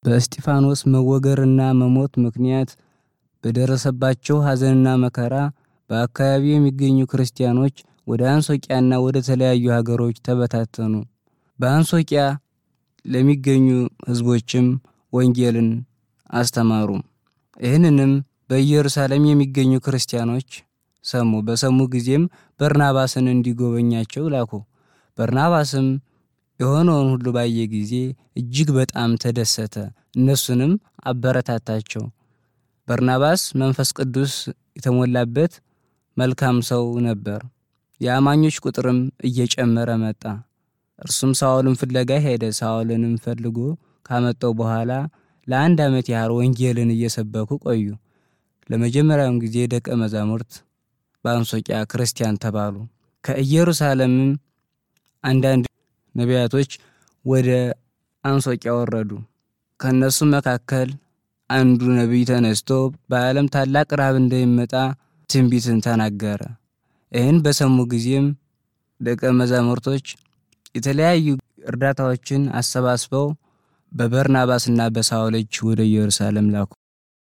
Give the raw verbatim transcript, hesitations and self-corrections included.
በእስጢፋኖስ መወገርና መሞት ምክንያት በደረሰባቸው ሐዘንና መከራ በአካባቢው የሚገኙ ክርስቲያኖች ወደ አንጾኪያና ወደ ተለያዩ ሀገሮች ተበታተኑ። በአንጾኪያ ለሚገኙ ህዝቦችም ወንጌልን አስተማሩ። ይህንንም በኢየሩሳሌም የሚገኙ ክርስቲያኖች ሰሙ። በሰሙ ጊዜም በርናባስን እንዲጎበኛቸው ላኩ። በርናባስም የሆነውን ሁሉ ባየ ጊዜ እጅግ በጣም ተደሰተ፣ እነሱንም አበረታታቸው። በርናባስ መንፈስ ቅዱስ የተሞላበት መልካም ሰው ነበር። የአማኞች ቁጥርም እየጨመረ መጣ። እርሱም ሳኦልን ፍለጋ ሄደ። ሳኦልንም ፈልጎ ካመጣው በኋላ ለአንድ ዓመት ያህል ወንጌልን እየሰበኩ ቆዩ። ለመጀመሪያው ጊዜ ደቀ መዛሙርት በአንጾኪያ ክርስቲያን ተባሉ። ከኢየሩሳሌምም አንዳንድ ነቢያቶች ወደ አንጾኪያ ወረዱ። ከነሱ መካከል አንዱ ነቢይ ተነስቶ በዓለም ታላቅ ረሃብ እንደሚመጣ ትንቢትን ተናገረ። ይህን በሰሙ ጊዜም ደቀ መዛሙርቶች የተለያዩ እርዳታዎችን አሰባስበው በበርናባስና በሳኦል እጅ ወደ ኢየሩሳሌም ላኩ።